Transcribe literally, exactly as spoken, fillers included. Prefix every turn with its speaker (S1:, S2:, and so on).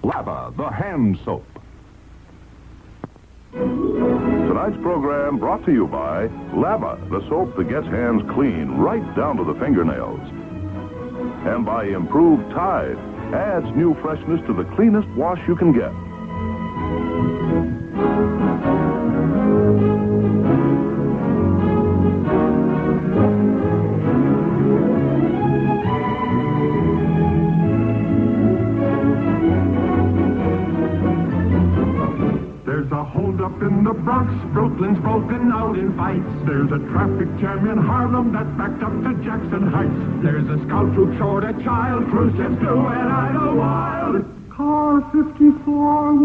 S1: Lava, the hand soap. Tonight's program brought to you by Lava, the soap that gets hands clean right down to the fingernails. And by Improved Tide, adds new freshness to the cleanest wash you can get.
S2: There's a holdup in the Bronx, Brooklyn's broken out in fights. There's a traffic jam in Harlem that's backed up to Jackson Heights. There's a scout troop short a child, cruise ships do an idle wild. Car fifty-four